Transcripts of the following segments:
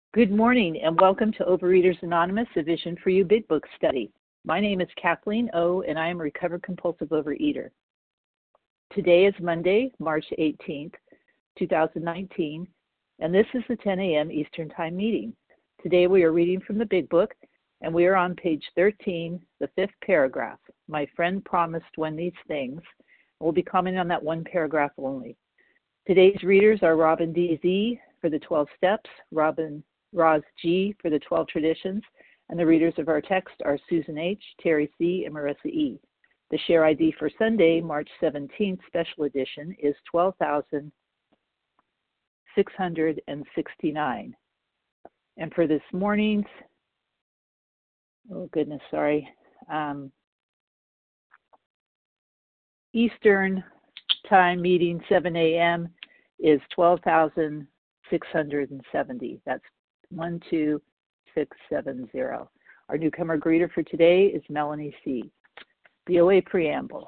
Good morning and welcome to Overeaters Anonymous, a Vision for You Big Book study. My name is Kathleen O. and I am a recovered compulsive overeater. Today is Monday, March 18th, 2019, and this is the 10 a.m. Eastern Time meeting. Today we are reading from the Big Book and we are on page 13, the fifth paragraph. My friend promised when these things. We'll be commenting on that one paragraph only. Today's readers are Robin D.Z. for the 12 steps, Roz G. for the 12 traditions, and the readers of our text are Susan H., Terry C., and Marissa E. The share ID for Sunday, March 17th, special edition is 12,669. And for this morning's, Eastern Time meeting, 7 a.m., is 12,670. That's 12670. Our newcomer greeter for today is Melanie C. The OA Preamble.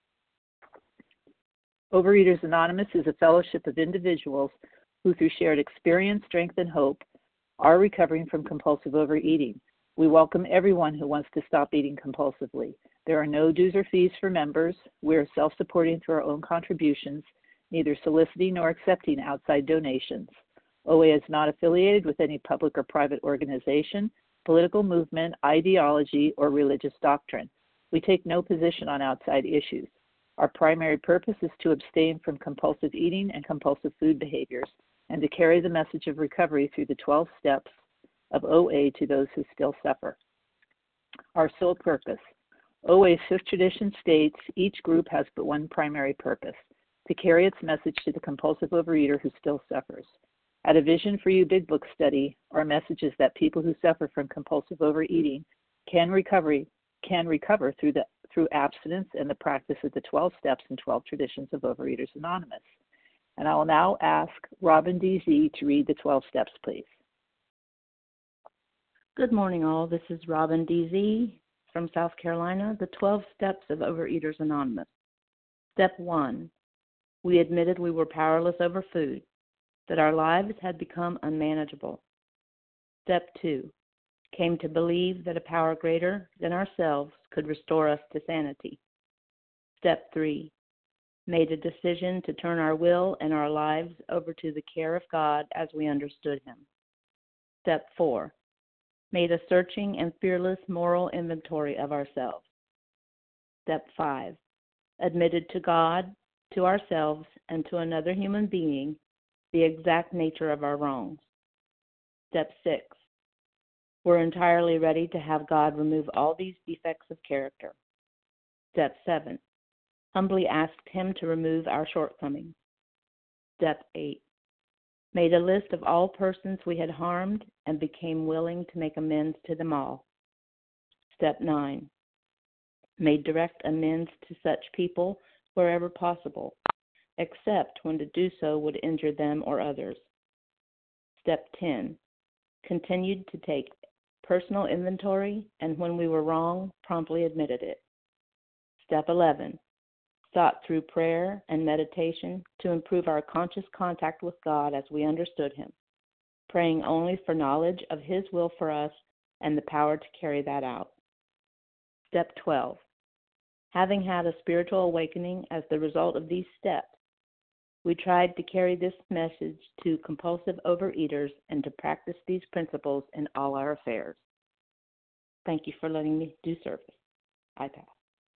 Overeaters Anonymous is a fellowship of individuals who, through shared experience, strength, and hope, are recovering from compulsive overeating. We welcome everyone who wants to stop eating compulsively. There are no dues or fees for members. We are self-supporting through our own contributions, neither soliciting nor accepting outside donations. OA is not affiliated with any public or private organization, political movement, ideology, or religious doctrine. We take no position on outside issues. Our primary purpose is to abstain from compulsive eating and compulsive food behaviors, and to carry the message of recovery through the 12 steps of OA to those who still suffer. Our sole purpose. OA's fifth tradition states each group has but one primary purpose: to carry its message to the compulsive overeater who still suffers. At a Vision for You Big Book study, our message is that people who suffer from compulsive overeating can recover through abstinence and the practice of the 12 steps and 12 traditions of Overeaters Anonymous. And I will now ask Robin D.Z. to read the 12 steps, please. Good morning, all. This is Robin D.Z. from South Carolina, the 12 steps of Overeaters Anonymous. Step 1. We admitted we were powerless over food, that our lives had become unmanageable. Step 2. Came to believe that a power greater than ourselves could restore us to sanity. Step 3. Made a decision to turn our will and our lives over to the care of God as we understood Him. Step 4. Made a searching and fearless moral inventory of ourselves. Step 5. Admitted to God, to ourselves, and to another human being the exact nature of our wrongs. Step 6. We're entirely ready to have God remove all these defects of character. Step 7. Humbly asked Him to remove our shortcomings. Step 8. Made a list of all persons we had harmed and became willing to make amends to them all. Step 9. Made direct amends to such people wherever possible, except when to do so would injure them or others. Step 10. Continued to take personal inventory, and when we were wrong, promptly admitted it. Step 11. Sought through prayer and meditation to improve our conscious contact with God as we understood Him, praying only for knowledge of His will for us and the power to carry that out. Step 12. Having had a spiritual awakening as the result of these steps, we tried to carry this message to compulsive overeaters and to practice these principles in all our affairs. Thank you for letting me do service. I pass.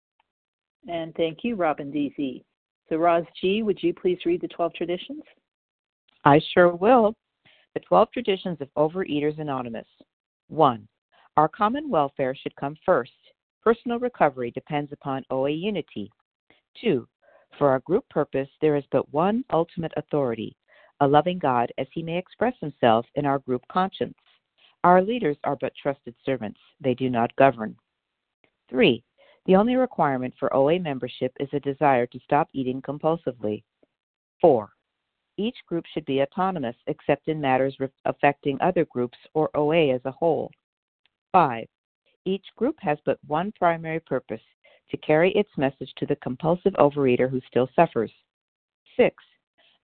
And thank you, Robin D.Z. So, Roz G., would you please read the 12 traditions? I sure will. The 12 traditions of Overeaters Anonymous. 1. Our common welfare should come first. Personal recovery depends upon OA unity. 2. For our group purpose, there is but one ultimate authority, a loving God as He may express Himself in our group conscience. Our leaders are but trusted servants. They do not govern. 3. The only requirement for OA membership is a desire to stop eating compulsively. 4. Each group should be autonomous except in matters affecting other groups or OA as a whole. 5. Each group has but one primary purpose, to carry its message to the compulsive overeater who still suffers. 6.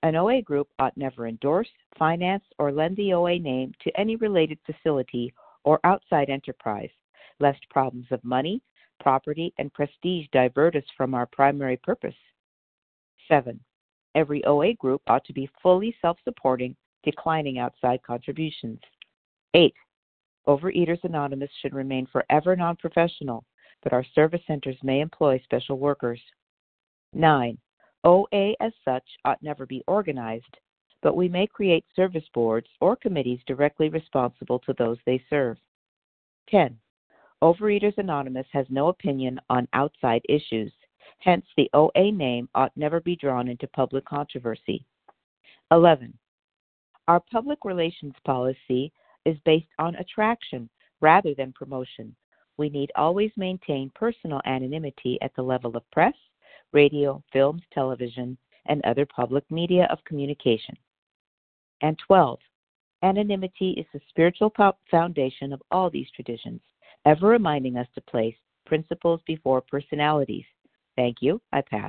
An OA group ought never endorse, finance, or lend the OA name to any related facility or outside enterprise, lest problems of money, property, and prestige divert us from our primary purpose. 7. Every OA group ought to be fully self-supporting, declining outside contributions. 8. Overeaters Anonymous should remain forever non-professional, but our service centers may employ special workers. 9. OA as such ought never be organized, but we may create service boards or committees directly responsible to those they serve. 10. Overeaters Anonymous has no opinion on outside issues. Hence, the OA name ought never be drawn into public controversy. 11. Our public relations policy is based on attraction rather than promotion. We need always maintain personal anonymity at the level of press, radio, films, television, and other public media of communication. And 12. Anonymity is the spiritual foundation of all these traditions, ever reminding us to place principles before personalities. Thank you. I pass.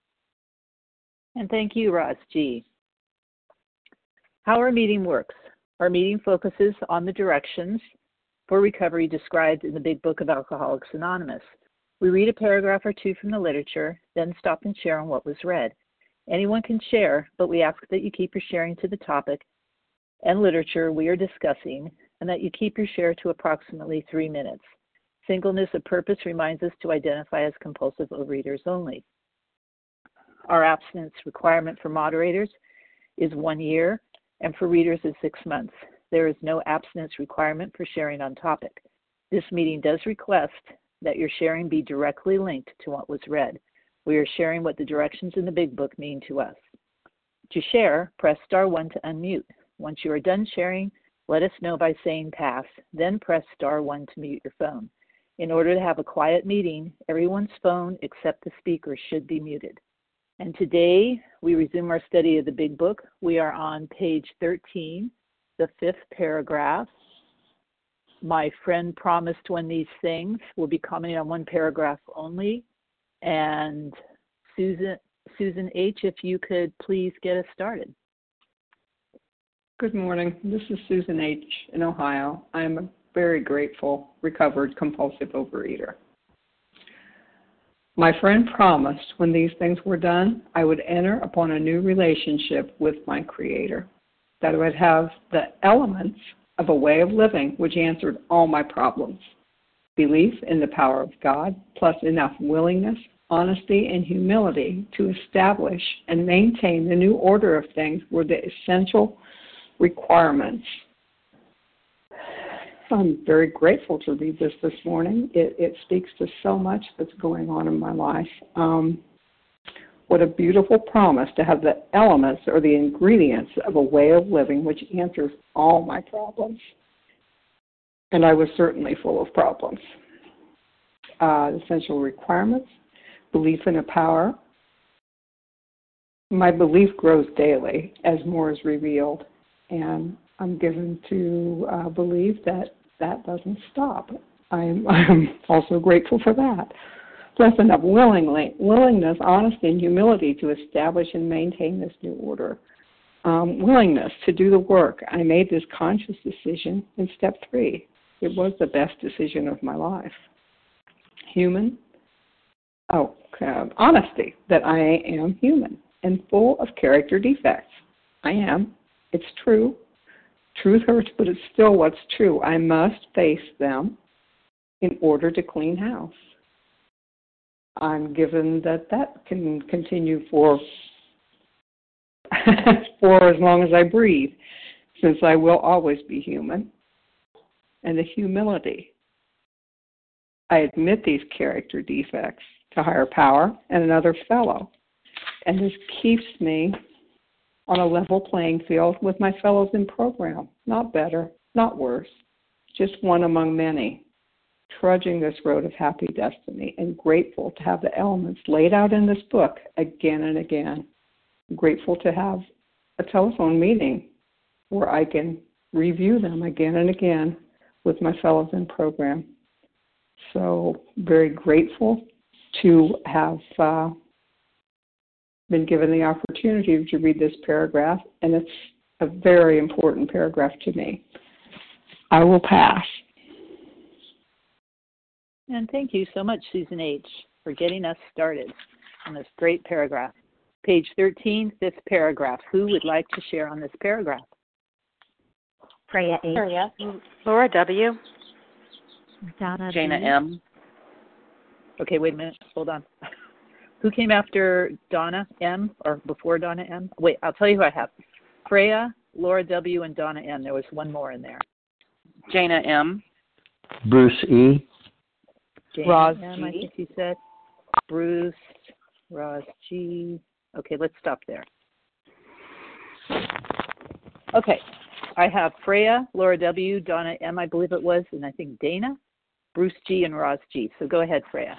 And thank you, Roz G. How our meeting works. Our meeting focuses on the directions for recovery described in the Big Book of Alcoholics Anonymous. We read a paragraph or two from the literature, then stop and share on what was read. Anyone can share, but we ask that you keep your sharing to the topic and literature we are discussing, and that you keep your share to approximately 3 minutes. Singleness of purpose reminds us to identify as compulsive overeaters only. Our abstinence requirement for moderators is 1 year, and for readers is 6 months. There is no abstinence requirement for sharing on topic. This meeting does request that your sharing be directly linked to what was read. We are sharing what the directions in the Big Book mean to us. To share, press *1 to unmute. Once you are done sharing, let us know by saying pass, then press *1 to mute your phone. In order to have a quiet meeting, everyone's phone except the speaker should be muted. And today, we resume our study of the Big Book. We are on page 13, the 5th paragraph. My friend promised one of these things. We'll be commenting on one paragraph only. And Susan H., if you could please get us started. Good morning. This is Susan H. in Ohio. I am a very grateful, recovered compulsive overeater. My friend promised when these things were done, I would enter upon a new relationship with my Creator, that I would have the elements of a way of living which answered all my problems. Belief in the power of God, plus enough willingness, honesty, and humility to establish and maintain the new order of things were the essential requirements. I'm very grateful to read this morning. It speaks to so much that's going on in my life. What a beautiful promise to have the elements or the ingredients of a way of living which answers all my problems. And I was certainly full of problems. Essential requirements, belief in a power. My belief grows daily as more is revealed, and I'm given to believe that doesn't stop. I'm also grateful for that. Plus enough willingness, honesty, and humility to establish and maintain this new order. Willingness to do the work. I made this conscious decision in step 3. It was the best decision of my life. Honesty, that I am human and full of character defects. I am. It's true. Truth hurts, but it's still what's true. I must face them in order to clean house. I'm given that can continue for as long as I breathe, since I will always be human. And the humility. I admit these character defects to higher power and another fellow. And this keeps me on a level playing field with my fellows in program. Not better, not worse, just one among many, trudging this road of happy destiny, and grateful to have the elements laid out in this book again and again. Grateful to have a telephone meeting where I can review them again and again with my fellows in program. So very grateful to have been given the opportunity to read this paragraph, and it's a very important paragraph to me. I will pass. And thank you so much, Susan H., for getting us started on this great paragraph. Page 13, fifth paragraph. Who would like to share on this paragraph? Freya H. Freya. Laura W. Donna Jana B. M. Okay, wait a minute. Hold on. Who came after Donna M. or before Donna M? Wait, I'll tell you who I have. Freya, Laura W., and Donna M. There was one more in there. Jana M. Bruce E. Jana Roz M, G. I think you said. Bruce, Roz G. Okay, let's stop there. Okay, I have Freya, Laura W., Donna M., I believe it was, and I think Dana, Bruce G., and Roz G. So go ahead, Freya.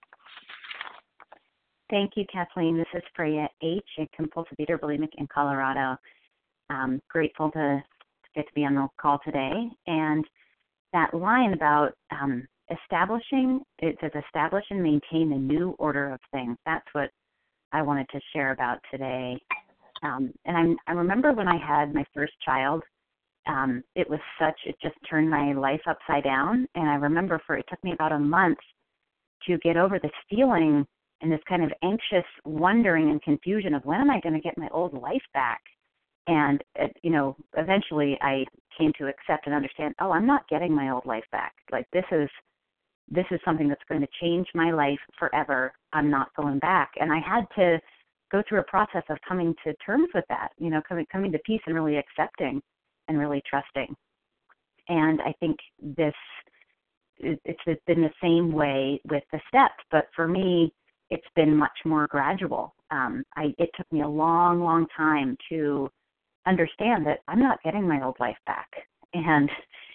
Thank you, Kathleen. This is Freya H., a compulsive eater bulimic in Colorado. Grateful to get to be on the call today. And that line about establishing, it says establish and maintain a new order of things. That's what I wanted to share about today. And I remember when I had my first child, it just turned my life upside down. And I remember it took me about a month to get over this feeling and this kind of anxious wondering and confusion of when am I going to get my old life back? And, eventually I came to accept and understand, I'm not getting my old life back. Like this is something that's going to change my life forever. I'm not going back. And I had to go through a process of coming to terms with that, coming to peace and really accepting and really trusting. And I think it's been the same way with the steps, but for me, it's been much more gradual. It took me a long, long time to understand that I'm not getting my old life back, and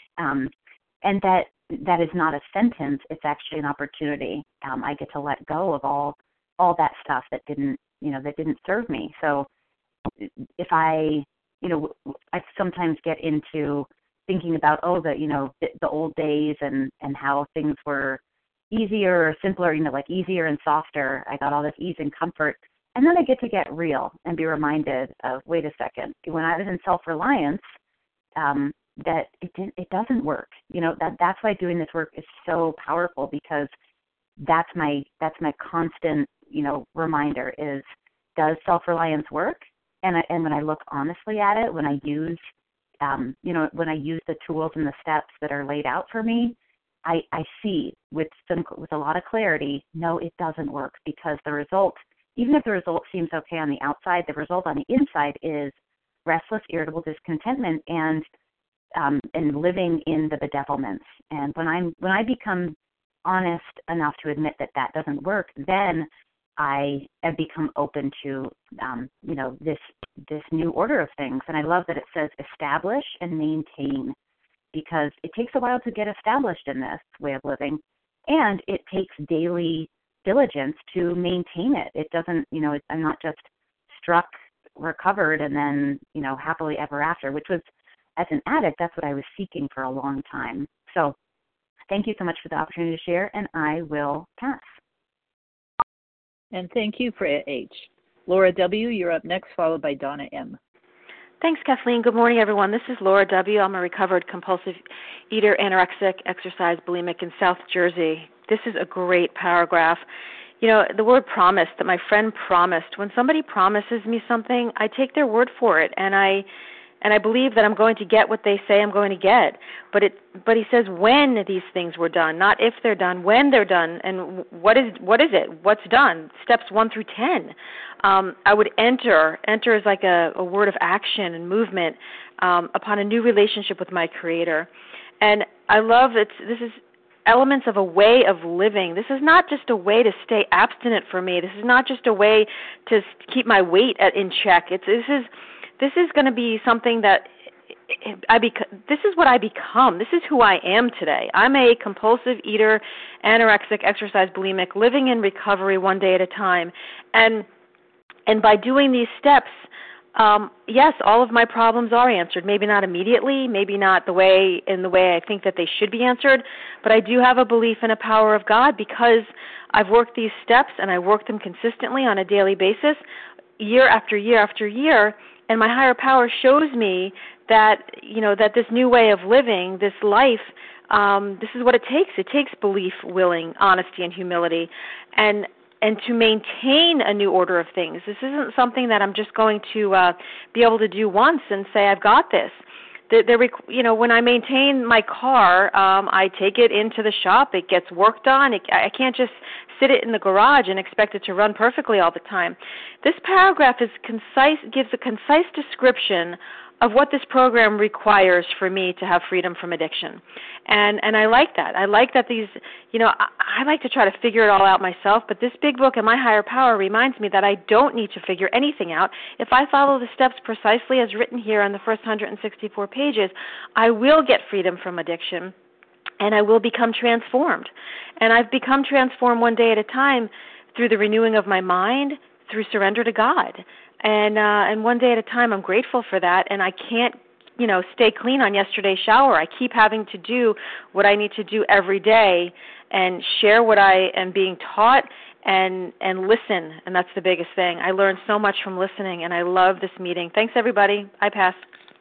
that is not a sentence. It's actually an opportunity. I get to let go of all that stuff that didn't serve me. So if I sometimes get into thinking about the old days and how things were easier or simpler, like easier and softer. I got all this ease and comfort. And then I get to get real and be reminded of, wait a second, when I was in self-reliance, that it doesn't work. That's why doing this work is so powerful, because that's my constant, reminder is, does self-reliance work? And when I look honestly at it, when I use, when I use the tools and the steps that are laid out for me, I see with a lot of clarity, no, it doesn't work, because the result, even if the result seems okay on the outside, the result on the inside is restless, irritable discontentment and living in the bedevilments. And when I become honest enough to admit that doesn't work, then I have become open to this new order of things. And I love that it says establish and maintain, because it takes a while to get established in this way of living, and it takes daily diligence to maintain it. It doesn't, I'm not just struck, recovered, and then, happily ever after, which was, as an addict, that's what I was seeking for a long time. So thank you so much for the opportunity to share, and I will pass. And thank you, Freya H. Laura W., you're up next, followed by Donna M. Thanks, Kathleen. Good morning, everyone. This is Laura W. I'm a recovered compulsive eater, anorexic, exercise bulimic in South Jersey. This is a great paragraph. The word promised, that my friend promised. When somebody promises me something, I take their word for it, and I believe that I'm going to get what they say I'm going to get. But he says when these things were done, not if they're done, when they're done, and what is it? What's done? Steps 1 through 10. I would enter is like a word of action and movement upon a new relationship with my Creator. And I love that this is elements of a way of living. This is not just a way to stay abstinent for me. This is not just a way to keep my weight in check. This is going to be something that this is what I become. This is who I am today. I'm a compulsive eater, anorexic, exercise bulimic, living in recovery one day at a time. And by doing these steps, yes, all of my problems are answered. Maybe not immediately, maybe not in the way I think that they should be answered, but I do have a belief in a power of God, because I've worked these steps and I work them consistently on a daily basis. year after year after year, and my higher power shows me that, that this new way of living, this life, this is what it takes. It takes belief, willing, honesty, and humility, and to maintain a new order of things. This isn't something that I'm just going to be able to do once and say, I've got this. When I maintain my car, I take it into the shop. It gets worked on. I can't just sit it in the garage and expect it to run perfectly all the time. This paragraph is concise, gives a concise description of what this program requires for me to have freedom from addiction. And I like that. I like that these, I like to try to figure it all out myself, but this big book and my higher power reminds me that I don't need to figure anything out. If I follow the steps precisely as written here on the first 164 pages, I will get freedom from addiction, and I will become transformed. And I've become transformed one day at a time through the renewing of my mind, through surrender to God. And one day at a time, I'm grateful for that, and I can't, stay clean on yesterday's shower. I keep having to do what I need to do every day and share what I am being taught and listen, and that's the biggest thing. I learned so much from listening, and I love this meeting. Thanks, everybody. I pass.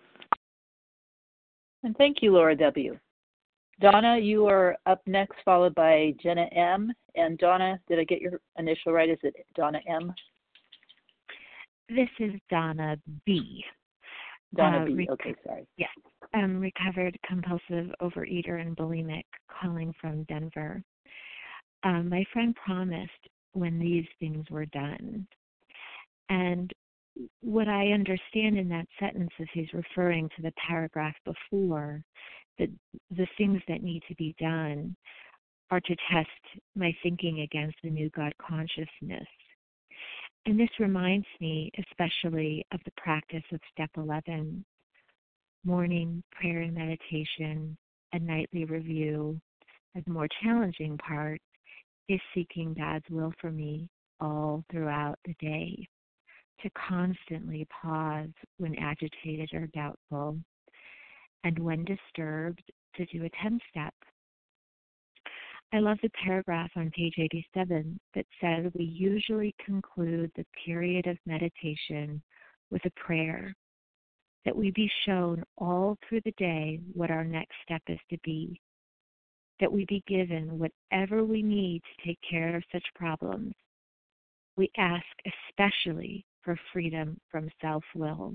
And thank you, Laura W. Donna, you are up next, followed by Jenna M. And Donna, did I get your initial right? Is it Donna M? This is Donna B. Donna B. Okay, sorry. Yes. Recovered compulsive overeater and bulimic, calling from Denver. My friend promised when these things were done. And what I understand in that sentence is he's referring to the paragraph before, that the things that need to be done are to test my thinking against the new God consciousness. And this reminds me especially of the practice of step 11, morning prayer and meditation, a nightly review. And the more challenging part is seeking God's will for me all throughout the day, to constantly pause when agitated or doubtful, and when disturbed, to do a 10-step. I love the paragraph on page 87 that says we usually conclude the period of meditation with a prayer, that we be shown all through the day what our next step is to be, that we be given whatever we need to take care of such problems. We ask especially for freedom from self-will.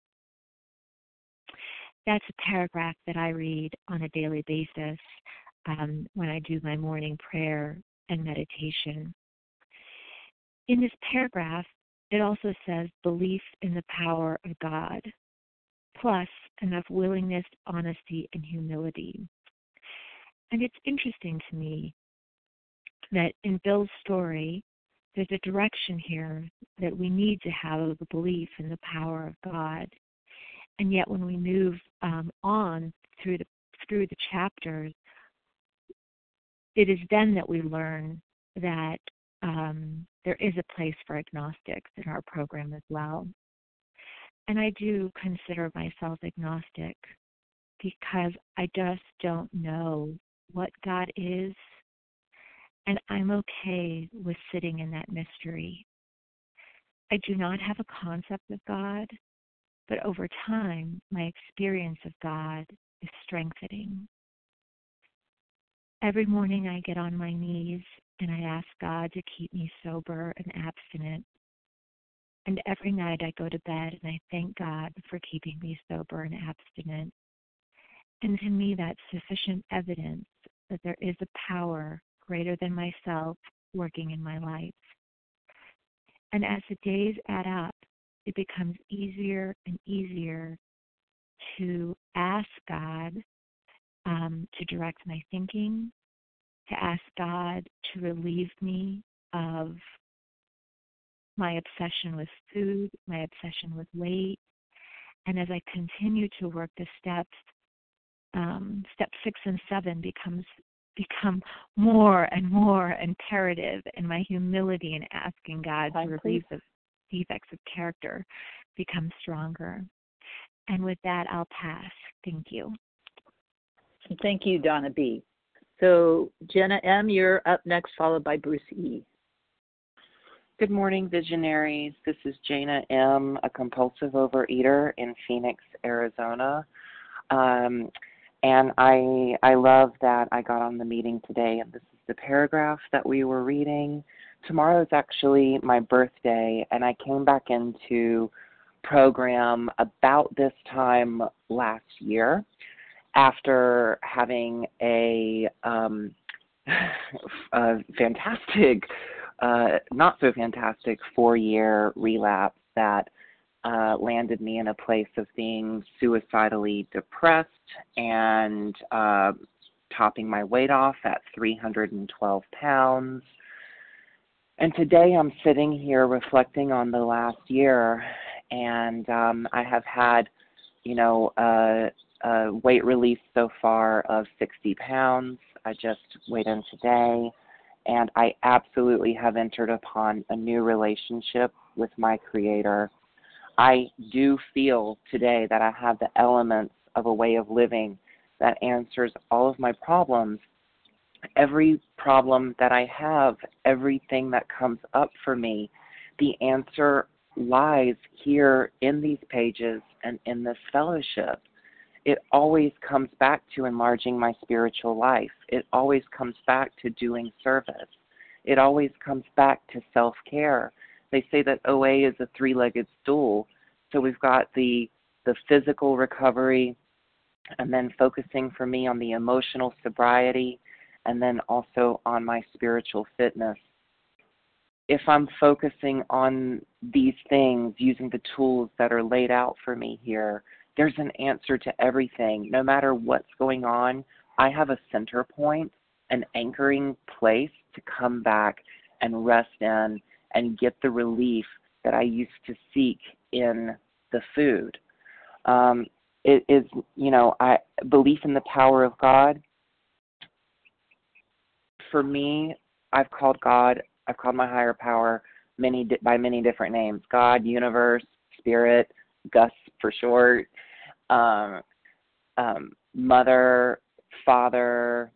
That's a paragraph that I read on a daily basis when I do my morning prayer and meditation. In this paragraph, it also says belief in the power of God, plus enough willingness, honesty, and humility. And it's interesting to me that in Bill's story, there's a direction here that we need to have the belief in the power of God. And yet when we move on through the chapters, it is then that we learn that there is a place for agnostics in our program as well. And I do consider myself agnostic because I just don't know what God is, and I'm okay with sitting in that mystery. I do not have a concept of God, but over time, my experience of God is strengthening. Every morning I get on my knees and I ask God to keep me sober and abstinent. And every night I go to bed and I thank God for keeping me sober and abstinent. And to me that's sufficient evidence that there is a power greater than myself working in my life. And as the days add up, it becomes easier and easier to ask God to direct my thinking, to ask God to relieve me of my obsession with food, my obsession with weight. And as I continue to work the steps, step 6 and 7 become more and more imperative, and my humility in asking God to relieve the defects of character becomes stronger. And with that, I'll pass. Thank you. Thank you, Donna B. So Jenna M., you're up next, followed by Bruce E. Good morning, visionaries. This is Jana M., a compulsive overeater in Phoenix, Arizona. And I love that I got on the meeting today, and this is the paragraph that we were reading. Tomorrow is actually my birthday, and I came back into program about this time last year after having a fantastic not so fantastic 4-year relapse that landed me in a place of being suicidally depressed and topping my weight off at 312 pounds. And today I'm sitting here reflecting on the last year, and I have had, a weight release so far of 60 pounds. I just weighed in today. And I absolutely have entered upon a new relationship with my Creator. I do feel today that I have the elements of a way of living that answers all of my problems. Every problem that I have, everything that comes up for me, the answer lies here in these pages and in this fellowship. It always comes back to enlarging my spiritual life. It always comes back to doing service. It always comes back to self-care. They say that OA is a 3-legged stool. So we've got the physical recovery, and then focusing for me on the emotional sobriety, and then also on my spiritual fitness. If I'm focusing on these things, using the tools that are laid out for me here, there's an answer to everything. No matter what's going on, I have a center point, an anchoring place to come back and rest in and get the relief that I used to seek in the food. It is, belief in the power of God. For me, I've called my higher power by many different names: God, universe, spirit, Gus for short, mother, father.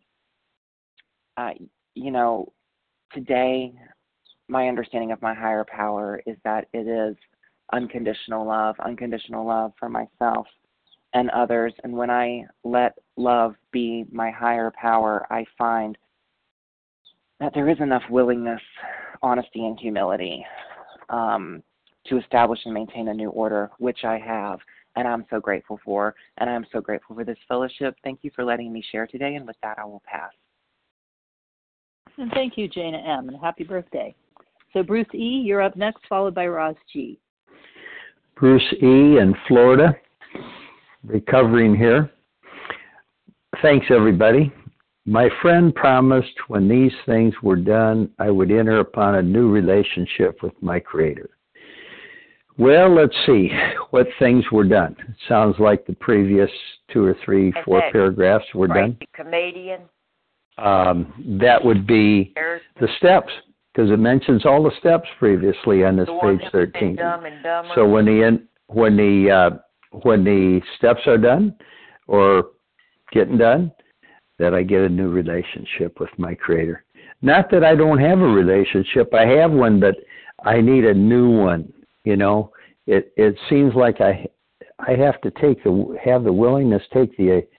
Today, my understanding of my higher power is that it is unconditional love for myself and others. And when I let love be my higher power, I find that there is enough willingness, honesty, and humility to establish and maintain a new order, which I have, and I'm so grateful for. And I'm so grateful for this fellowship. Thank you for letting me share today, and with that, I will pass. And thank you, Jana M., and happy birthday. So Bruce E., you're up next, followed by Roz G. Bruce E. in Florida, recovering here. Thanks, everybody. My friend promised when these things were done, I would enter upon a new relationship with my Creator. Well, let's see what things were done. It sounds like the previous 2 or 3, 4 paragraphs were done. Comedian. That would be the steps, because it mentions all the steps previously on this page 13. So when the steps are done or getting done, that I get a new relationship with my Creator. Not that I don't have a relationship. I have one, but I need a new one. It seems like I have to have the willingness, take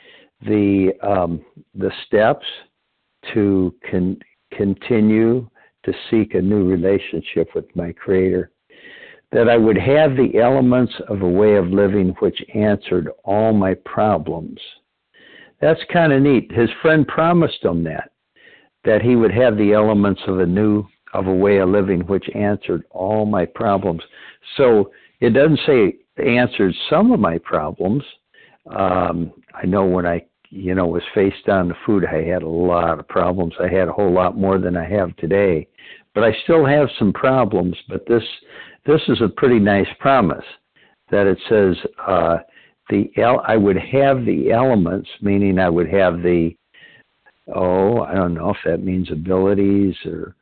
the steps to continue to seek a new relationship with my Creator. That I would have the elements of a way of living which answered all my problems. That's kind of neat. His friend promised him that he would have the elements of a way of living which answered all my problems. So it doesn't say answered some of my problems. I know when I was face down to food, I had a lot of problems. I had a whole lot more than I have today. But I still have some problems. But this is a pretty nice promise that it says I would have the elements, meaning I would have I don't know if that means abilities or,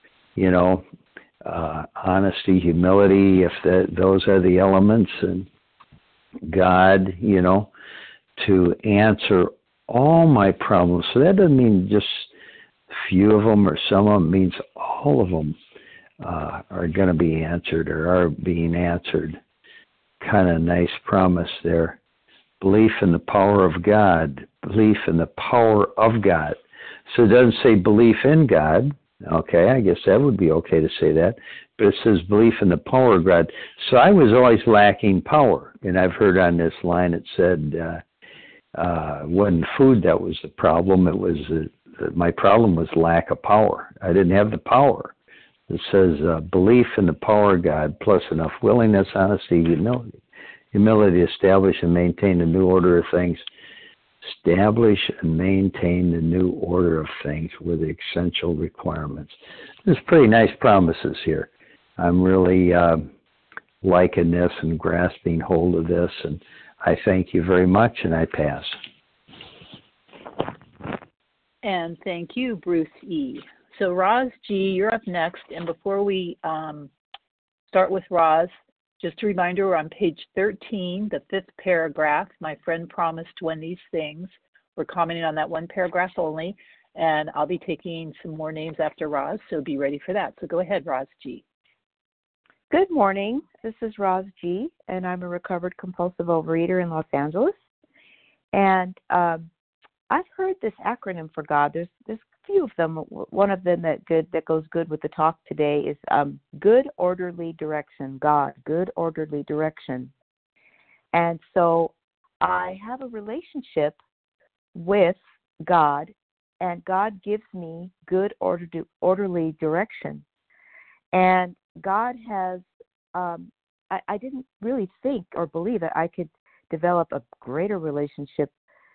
honesty, humility, if those are the elements, and God, to answer all my problems. So that doesn't mean just a few of them or some of them. It means all of them. are going to be answered or are being answered. Kind of nice promise there. Belief in the power of God. Belief in the power of God. So it doesn't say belief in God. Okay, I guess that would be okay to say that. But it says belief in the power of God. So I was always lacking power. And I've heard on this line it said it wasn't food that was the problem. It was my problem was lack of power. I didn't have the power. It says belief in the power of God plus enough willingness, honesty, humility. Humility to establish and maintain the new order of things. Establish and maintain the new order of things were the essential requirements. There's pretty nice promises here. I'm really liking this and grasping hold of this, and I thank you very much, and I pass. And thank you, Bruce E. So Roz G., you're up next, and before we start with Roz, just a reminder, we're on page 13, the 5th paragraph. My friend promised when these things. We're commenting on that one paragraph only, and I'll be taking some more names after Roz, so be ready for that. So go ahead, Roz G. Good morning. This is Roz G., and I'm a recovered compulsive overeater in Los Angeles. And I've heard this acronym for God. There's a few of them. One of them that goes good with the talk today is good orderly direction. God, good orderly direction. And so I have a relationship with God, and God gives me good orderly direction. And God has, I didn't really think or believe that I could develop a greater relationship,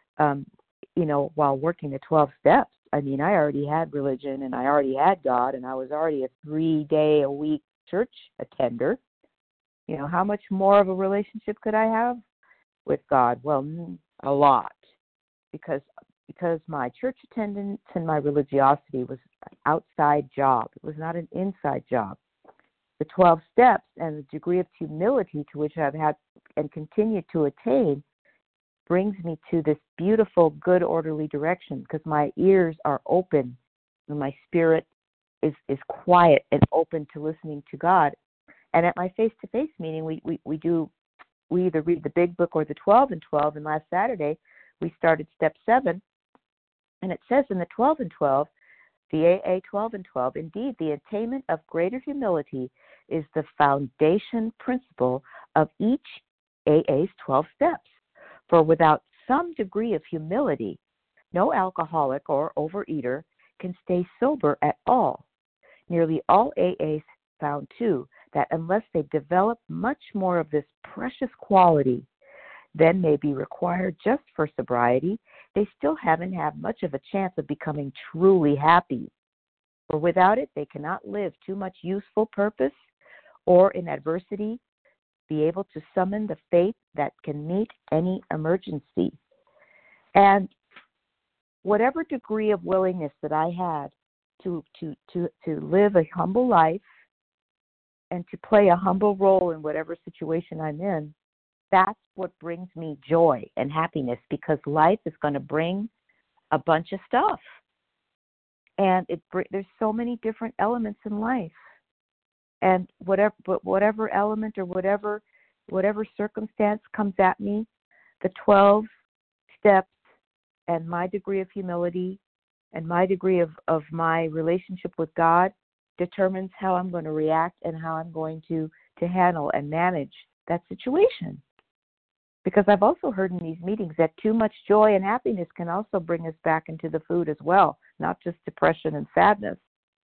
while working the 12 steps. I mean, I already had religion and I already had God, and I was already a 3-day-a-week church attender. How much more of a relationship could I have with God? Well, a lot, because my church attendance and my religiosity was an outside job. It was not an inside job. The 12 steps and the degree of humility to which I've had and continue to attain brings me to this beautiful, good, orderly direction, because my ears are open and my spirit is quiet and open to listening to God. And at my face-to-face meeting, we either read the big book or the 12 and 12. And last Saturday, we started step 7. And it says in the 12 and 12, the AA 12 and 12, indeed, the attainment of greater humility is the foundation principle of each AA's 12 steps. For without some degree of humility, no alcoholic or overeater can stay sober at all. Nearly all AAs found, too, that unless they develop much more of this precious quality than may be required just for sobriety, they still haven't had much of a chance of becoming truly happy. For without it, they cannot live too much useful purpose, or in adversity, be able to summon the faith that can meet any emergency. And whatever degree of willingness that I had to live a humble life and to play a humble role in whatever situation I'm in, that's what brings me joy and happiness, because life is going to bring a bunch of stuff. And there's so many different elements in life. And whatever element or whatever circumstance comes at me, the 12 steps and my degree of humility and my degree of my relationship with God determines how I'm going to react and how I'm going to handle and manage that situation. Because I've also heard in these meetings that too much joy and happiness can also bring us back into the food as well, not just depression and sadness.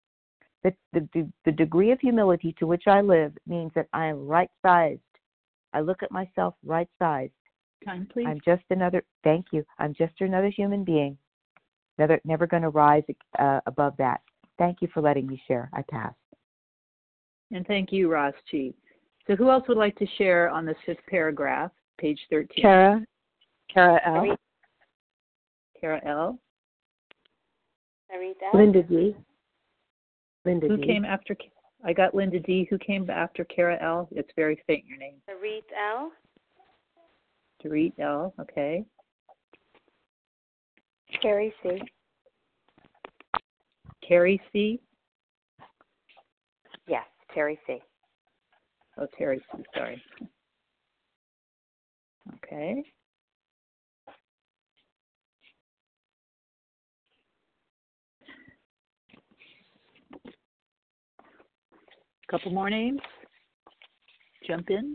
The degree of humility to which I live means that I am right-sized. I look at myself right-sized. Time, please. Thank you. I'm just another human being. Never going to rise above that. Thank you for letting me share. I pass. And thank you, Roz G. So who else would like to share on this 5th paragraph, page 13? Kara L. Kara L. Linda D. Linda Who D. came after? I got Linda D. Who came after Kara L? It's very faint, your name. Dorit L. Dorit L. Okay. Carrie C. Carrie C. Yes. Terry C. Oh, Terry C. Sorry. Okay. Couple more names. Jump in.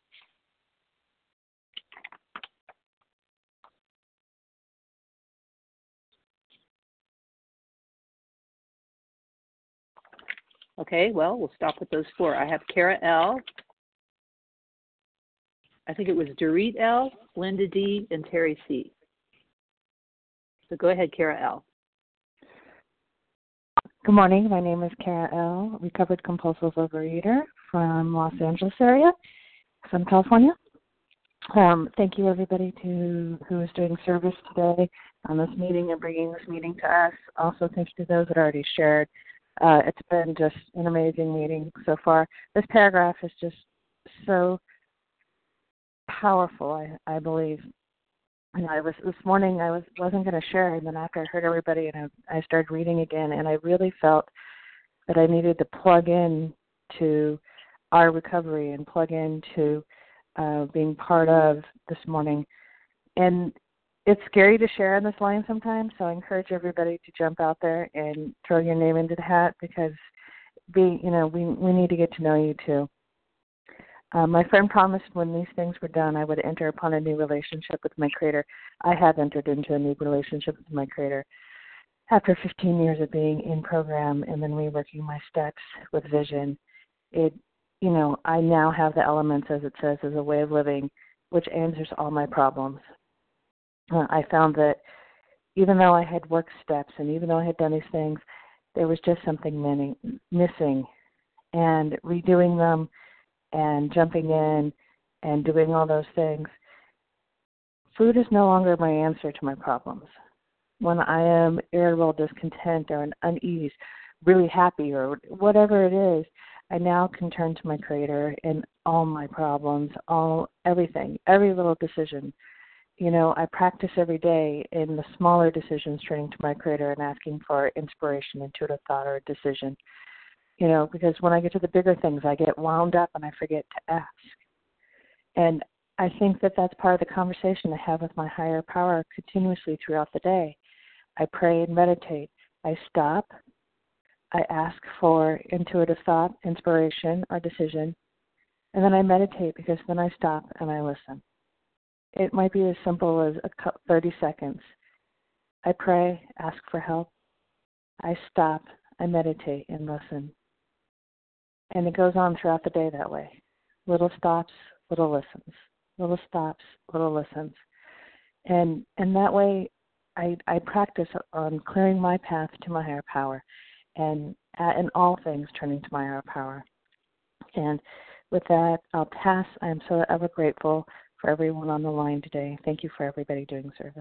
Okay, well, we'll stop with those four. I have Kara L. I think it was Dorit L., Linda D., and Terry C. So go ahead, Kara L. Good morning. My name is Kara L., recovered compulsive overeater from Los Angeles area, Southern California. Thank you, everybody, who is doing service today on this meeting and bringing this meeting to us. Also, thanks to those that already shared. It's been just an amazing meeting so far. This paragraph is just so powerful, I believe. And this morning I wasn't going to share, and then after I heard everybody and I started reading again, and I really felt that I needed to plug in to our recovery and plug into being part of this morning. And it's scary to share on this line sometimes, so I encourage everybody to jump out there and throw your name into the hat, because we need to get to know you too. My friend promised when these things were done, I would enter upon a new relationship with my Creator. I have entered into a new relationship with my Creator after 15 years of being in program and then reworking my steps with vision. I now have the elements, as it says, as a way of living, which answers all my problems. I found that even though I had worked steps and even though I had done these things, there was just something missing. And redoing them and jumping in and doing all those things, food is no longer my answer to my problems. When I am irritable, discontent, or unease, really happy, or whatever it is, I now can turn to my Creator in all my problems, everything, every little decision. I practice every day in the smaller decisions, turning to my Creator and asking for inspiration, intuitive thought, or a decision. Because when I get to the bigger things, I get wound up and I forget to ask. And I think that that's part of the conversation I have with my higher power continuously throughout the day. I pray and meditate. I stop. I ask for intuitive thought, inspiration, or decision. And then I meditate, because then I stop and I listen. It might be as simple as 30 seconds. I pray, ask for help. I stop, I meditate, and listen. And it goes on throughout the day that way. Little stops, little listens. Little stops, little listens. And that way I practice on clearing my path to my higher power, and in all things turning to my higher power. And with that, I'll pass. I am so ever grateful for everyone on the line today. Thank you for everybody doing service.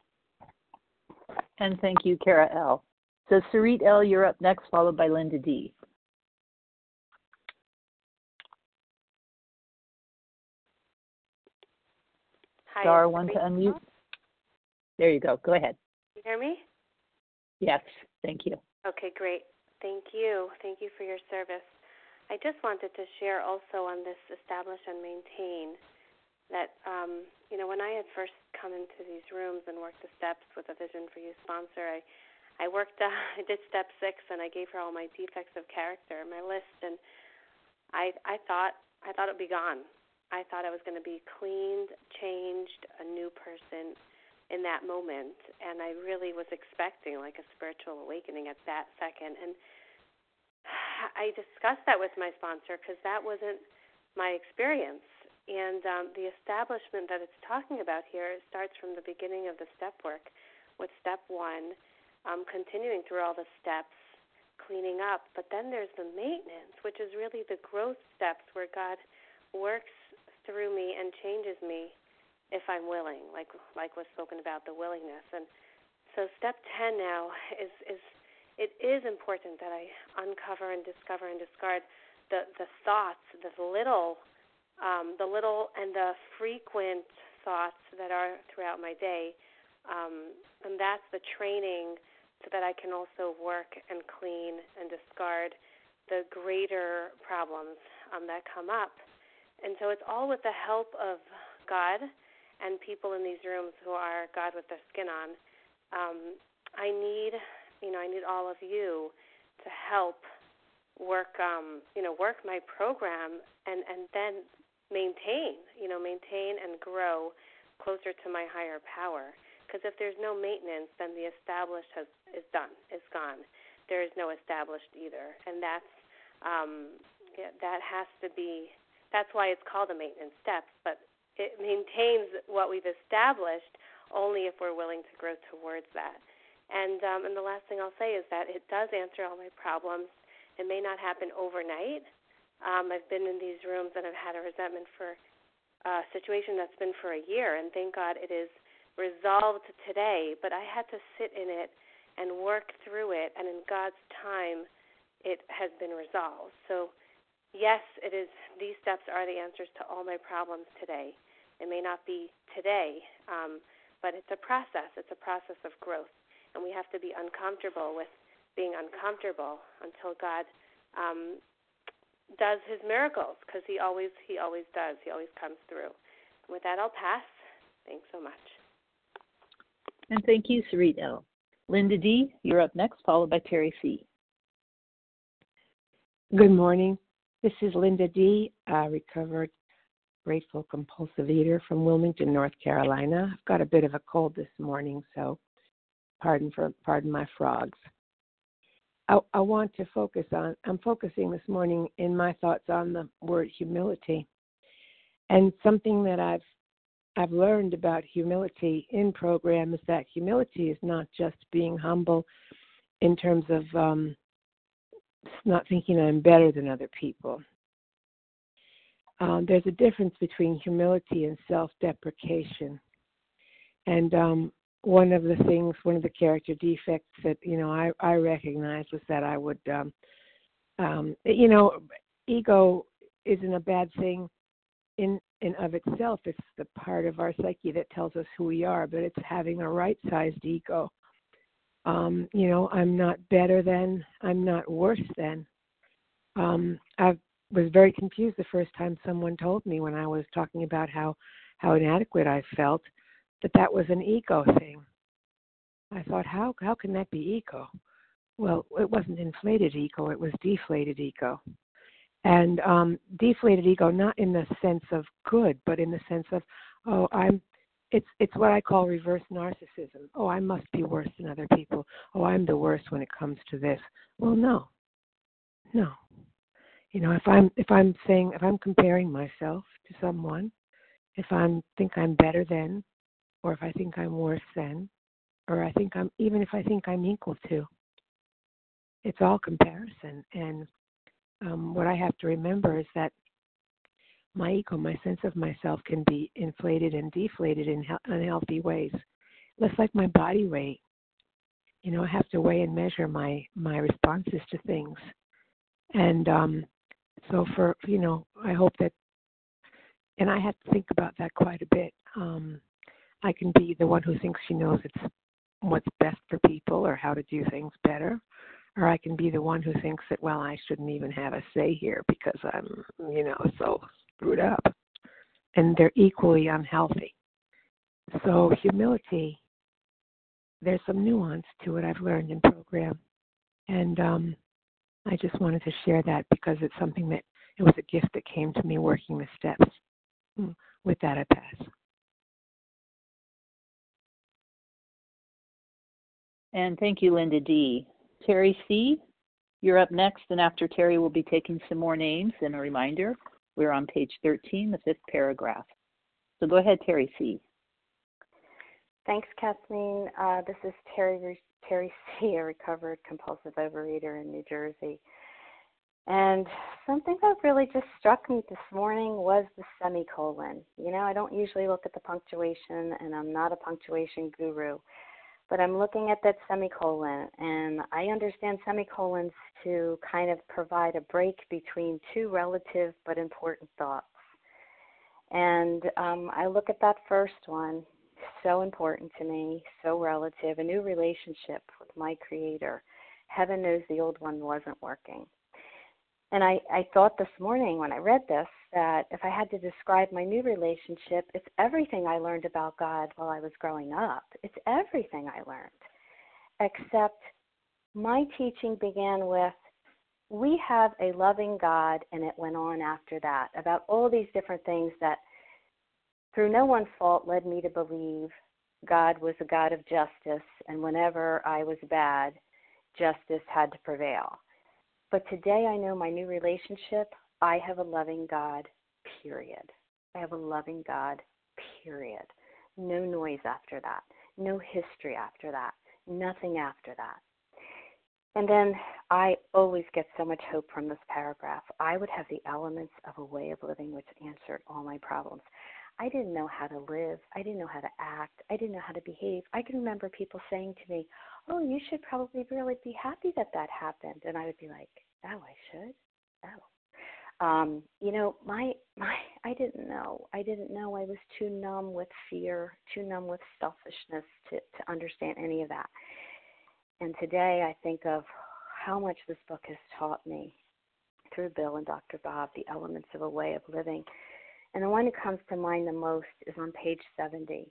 And thank you, Kara L. So Sarit L., you're up next, followed by Linda D. Hi, Star one to unmute. There you go. Go ahead. You hear me? Yes. Thank you. Okay, great. Thank you. Thank you for your service. I just wanted to share also on this establish and maintain that, when I had first come into these rooms and worked the steps with a Vision for You sponsor, I did step 6, and I gave her all my defects of character, my list, and I thought it would be gone. I thought I was going to be cleaned, changed, a new person in that moment, and I really was expecting like a spiritual awakening at that second. And I discussed that with my sponsor, because that wasn't my experience. And the establishment that it's talking about here starts from the beginning of the step work with step 1, continuing through all the steps, cleaning up. But then there's the maintenance, which is really the growth steps where God works through me and changes me if I'm willing, like was spoken about, the willingness. And so step 10 now is it is important that I uncover and discover and discard the thoughts, the little and the frequent thoughts that are throughout my day, and that's the training so that I can also work and clean and discard the greater problems that come up. And so it's all with the help of God and people in these rooms who are God with their skin on. I need all of you to help work my program and then maintain and grow closer to my higher power. Because if there's no maintenance, then the established is done, is gone. There is no established either, and that has to be. That's why it's called a maintenance step. But it maintains what we've established only if we're willing to grow towards that. And the last thing I'll say is that it does answer all my problems. It may not happen overnight. I've been in these rooms and I've had a resentment for a situation that's been for a year, and thank God it is resolved today. But I had to sit in it and work through it, and in God's time, it has been resolved. So, yes, it is. These steps are the answers to all my problems today. It may not be today, but it's a process. It's a process of growth, and we have to be uncomfortable with being uncomfortable until God does His miracles, because He always does. He always comes through. And with that, I'll pass. Thanks so much. And thank you, Sarit L. Linda D., you're up next, followed by Terry C. Good morning. This is Linda D., recovered grateful compulsive eater from Wilmington, North Carolina. I've got a bit of a cold this morning, so pardon my frogs. I want to I'm focusing this morning in my thoughts on the word humility. And something that I've learned about humility in program is that humility is not just being humble in terms of not thinking I'm better than other people. There's a difference between humility and self-deprecation. And one of the character defects that, I recognized was that I would, ego isn't a bad thing in of itself. It's the part of our psyche that tells us who we are, but it's having a right-sized ego. I'm not better than, I'm not worse than. I was very confused the first time someone told me when I was talking about how inadequate I felt, that was an ego thing. I thought, how can that be ego? Well, it wasn't inflated ego, it was deflated ego. And deflated ego, not in the sense of good, but in the sense of, it's what I call reverse narcissism. Oh, I must be worse than other people. Oh, I'm the worst when it comes to this. Well, no. If I'm comparing myself to someone, if I think I'm better than, or if I think I'm worse than, or even if I think I'm equal to, it's all comparison. And what I have to remember is that my ego, my sense of myself, can be inflated and deflated in unhealthy ways. Just like my body weight. I have to weigh and measure my responses to things. And so I hope that, and I had to think about that quite a bit. I can be the one who thinks she knows what's best for people or how to do things better. Or I can be the one who thinks that, well, I shouldn't even have a say here because I'm, so screwed up. And they're equally unhealthy. So humility, there's some nuance to it I've learned in program. And I just wanted to share that because it's something that, it was a gift that came to me working the steps. With that, I pass. And thank you, Linda D. Terry C., you're up next, and after Terry, we'll be taking some more names. And a reminder, we're on page 13, the 5th paragraph. So go ahead, Terry C. Thanks, Kathleen. This is Terry C., a recovered compulsive overeater in New Jersey. And something that really just struck me this morning was the semicolon. I don't usually look at the punctuation, and I'm not a punctuation guru. But I'm looking at that semicolon, and I understand semicolons to kind of provide a break between two relative but important thoughts. And I look at that first one, so important to me, so relative, a new relationship with my Creator. Heaven knows the old one wasn't working. And I thought this morning when I read this that if I had to describe my new relationship, it's everything I learned about God while I was growing up. It's everything I learned. Except my teaching began with, we have a loving God, and it went on after that about all these different things that through no one's fault led me to believe God was a God of justice, and whenever I was bad, justice had to prevail. But today I know my new relationship, I have a loving God, period. I have a loving God, period. No noise after that. No history after that. Nothing after that. And then I always get so much hope from this paragraph. I would have the elements of a way of living which answered all my problems. I didn't know how to live. I didn't know how to act. I didn't know how to behave. I can remember people saying to me, oh, you should probably really be happy that that happened. And I would be like, oh, I should? Oh. I didn't know. I didn't know. I was too numb with fear, too numb with selfishness to understand any of that. And today I think of how much this book has taught me through Bill and Dr. Bob, the elements of a way of living. And the one that comes to mind the most is on page 70,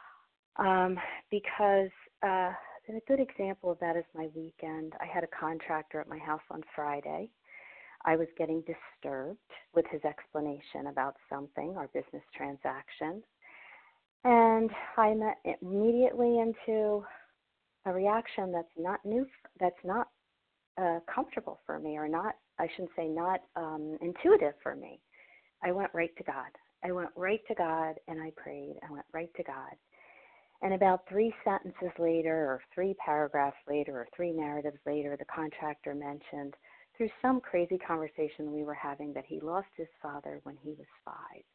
because a good example of that is my weekend. I had a contractor at my house on Friday. I was getting disturbed with his explanation about something, our business transaction, and I met immediately into a reaction that's not new, that's not comfortable for me, or not, I shouldn't say not intuitive for me. I went right to God. I went right to God and I prayed. I went right to God. And about 3 sentences later, or 3 paragraphs later, or 3 narratives later, the contractor mentioned through some crazy conversation we were having that he lost his father when he was 5.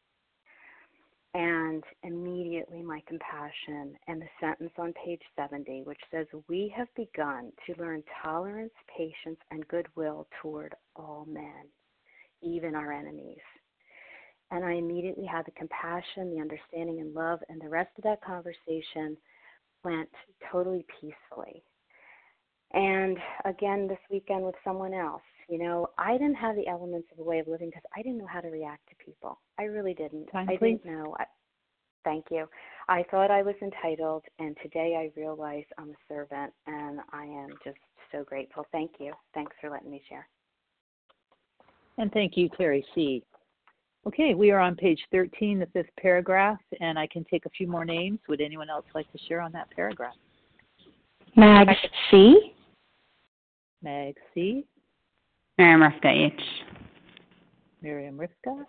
And immediately my compassion and the sentence on page 70, which says, we have begun to learn tolerance, patience, and goodwill toward all men, even our enemies. And I immediately had the compassion, the understanding, and love, and the rest of that conversation went totally peacefully. And again, this weekend with someone else, I didn't have the elements of a way of living because I didn't know how to react to people. I really didn't. Didn't know. Thank you. I thought I was entitled, and today I realize I'm a servant, and I am just so grateful. Thank you. Thanks for letting me share. And thank you, Terry C. Okay, we are on page 13, the 5th paragraph, and I can take a few more names. Would anyone else like to share on that paragraph? Mag C. Mag C. Miriam Rifka H. Miriam Rifka.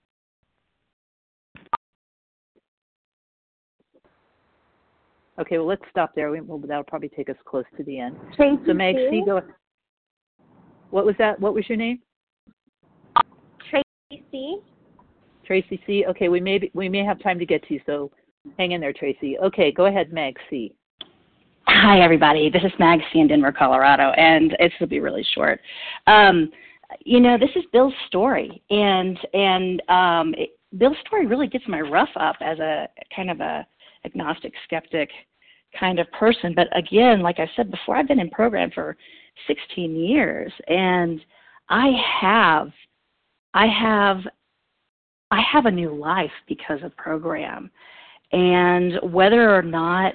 Okay, well, let's stop there. That'll probably take us close to the end. Tracy so Mag C, go. What was that? What was your name? Tracy C. Tracy C. Okay, we may have time to get to you, so hang in there, Tracy. Okay, go ahead, Mag C. Hi, everybody. This is Mag C in Denver, Colorado, and this will be really short. This is Bill's story, and Bill's story really gets my rough up as a kind of a agnostic, skeptic kind of person. But again, like I said before, I've been in program for 16 years, and I have a new life because of program. And whether or not,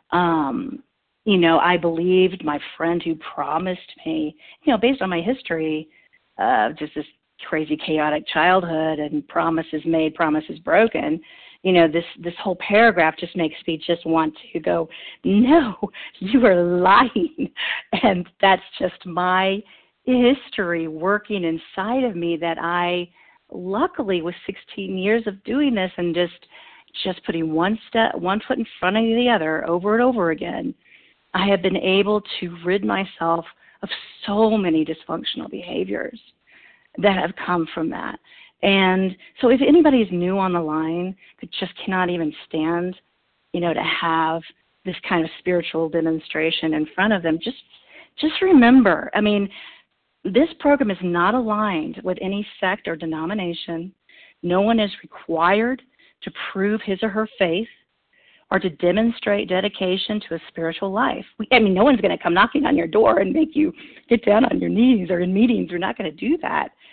I believed my friend who promised me, based on my history, just this crazy, chaotic childhood and promises made, promises broken, this whole paragraph just makes me just want to go, no, you are lying. And that's just my history working inside of me that I, luckily, with 16 years of doing this and just putting one foot in front of the other over and over again, I have been able to rid myself of so many dysfunctional behaviors that have come from that. And so if anybody is new on the line that just cannot even stand, to have this kind of spiritual demonstration in front of them, just remember, this program is not aligned with any sect or denomination. No one is required to prove his or her faith or to demonstrate dedication to a spiritual life. No one's going to come knocking on your door and make you get down on your knees, or in meetings. We're not going to do that.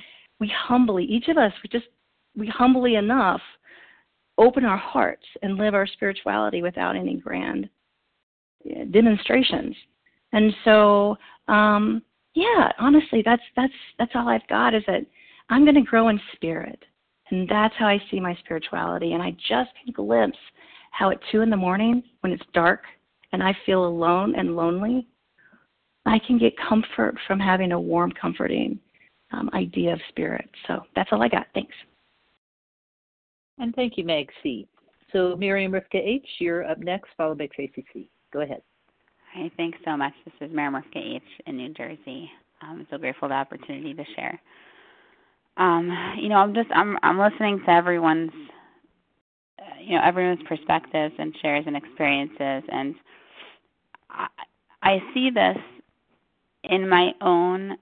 each of us, we humbly enough open our hearts and live our spirituality without any grand demonstrations. And so, honestly, that's all I've got, is that I'm going to grow in spirit. And that's how I see my spirituality. And I just can glimpse how at 2 a.m, when it's dark and I feel alone and lonely, I can get comfort from having a warm, comforting idea of spirit. So that's all I got. Thanks. And thank you, Meg C. So Miriam Rivka H., you're up next, followed by Tracy C. Go ahead. Hi, thanks so much. This is Miriam Rivka H. in New Jersey. I'm so grateful for the opportunity to share. I'm listening to everyone's perspectives and shares and experiences, and I see this in my own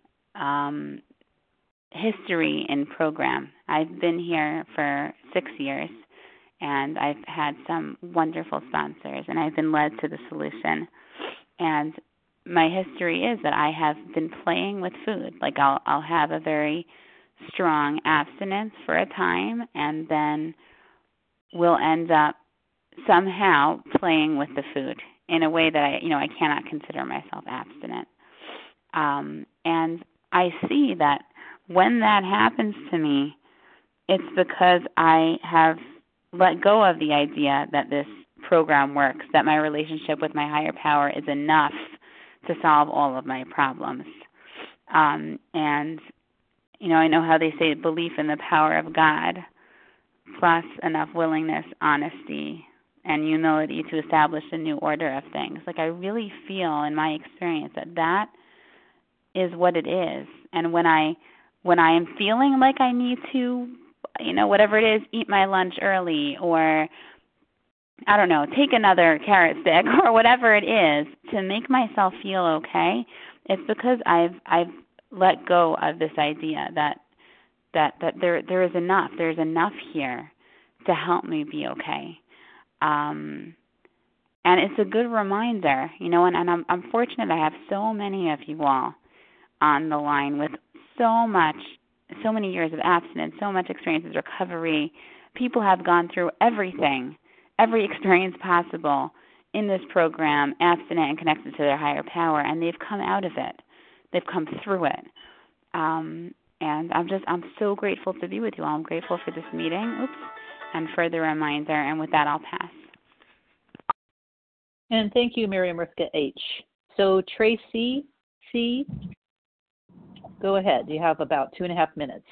history and program. I've been here for 6 years, and I've had some wonderful sponsors, and I've been led to the solution. And my history is that I have been playing with food. Like I'll have a very strong abstinence for a time, and then we'll end up somehow playing with the food in a way that I cannot consider myself abstinent. And I see that when that happens to me, it's because I have let go of the idea that this program works, that my relationship with my higher power is enough to solve all of my problems. And, I know how they say belief in the power of God, plus enough willingness, honesty, and humility to establish a new order of things. Like I really feel in my experience that is what it is. And when I am feeling like I need to, whatever it is, eat my lunch early, or I don't know, take another carrot stick or whatever it is to make myself feel okay, it's because I've let go of this idea that there is enough. There's enough here to help me be okay. And it's a good reminder, and I'm fortunate I have so many of you all on the line with so many years of abstinence, so much experience with recovery. People have gone through everything, every experience possible in this program, abstinent and connected to their higher power, and they've come out of it. They've come through it. And I'm so grateful to be with you all. I'm grateful for this meeting, and for the reminder. And with that, I'll pass. And thank you, Miriam Rivka H. So Tracy C., go ahead. You have about 2.5 minutes.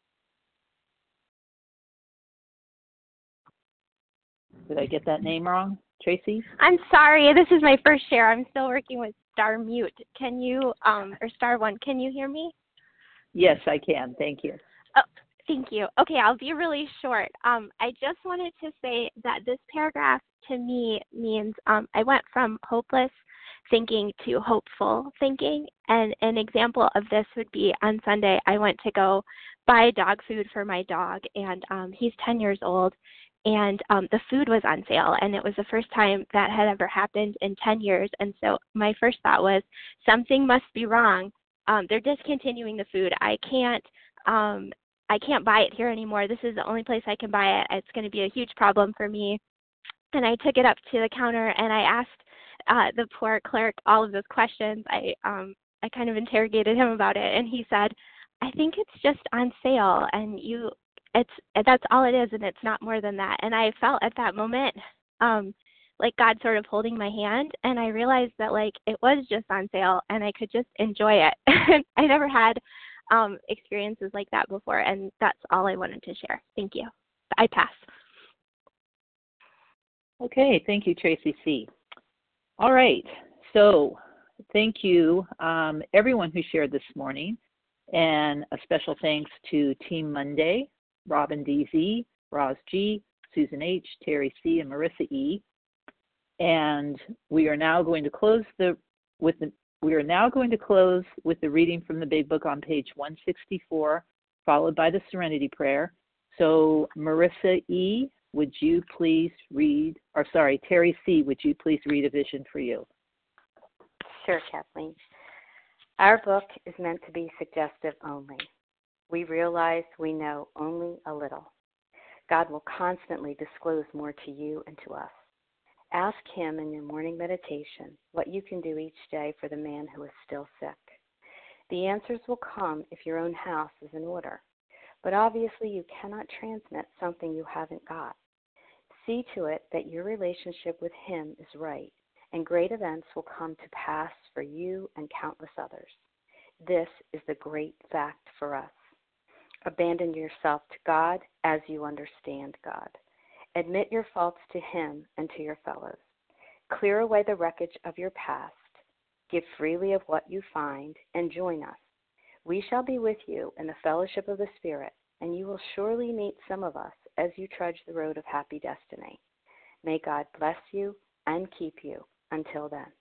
Did I get that name wrong, Tracy? I'm sorry. This is my first share. I'm still working with star mute. Can you, or star one, can you hear me? Yes, I can. Thank you. Oh, thank you. Okay, I'll be really short. I just wanted to say that this paragraph to me means I went from hopeless thinking to hopeful thinking. And an example of this would be on Sunday, I went to go buy dog food for my dog, and he's 10 years old. And the food was on sale, and it was the first time that had ever happened in 10 years. And so my first thought was, something must be wrong. They're discontinuing the food. I can't buy it here anymore. This is the only place I can buy it. It's going to be a huge problem for me. And I took it up to the counter, and I asked the poor clerk all of those questions. I kind of interrogated him about it, and he said, I think it's just on sale, and that's all it is, and it's not more than that. And I felt at that moment like God sort of holding my hand, and I realized that like it was just on sale, and I could just enjoy it. I never had experiences like that before, and that's all I wanted to share. Thank you. I pass. Okay, thank you, Tracy C. All right, so thank you everyone who shared this morning, and a special thanks to Team Monday, Robin DZ, Roz G, Susan H, Terry C, and Marissa E. And we are now going to close with the reading from the Big Book on page 164, followed by the Serenity Prayer. So Marissa E, would you please read, or sorry, Terry C, would you please read A Vision for You? Sure, Kathleen. Our book is meant to be suggestive only. We realize we know only a little. God will constantly disclose more to you and to us. Ask Him in your morning meditation what you can do each day for the man who is still sick. The answers will come if your own house is in order, but obviously you cannot transmit something you haven't got. See to it that your relationship with Him is right, and great events will come to pass for you and countless others. This is the great fact for us. Abandon yourself to God as you understand God. Admit your faults to Him and to your fellows. Clear away the wreckage of your past. Give freely of what you find, and join us. We shall be with you in the fellowship of the Spirit, and you will surely meet some of us as you trudge the road of happy destiny. May God bless you and keep you until then.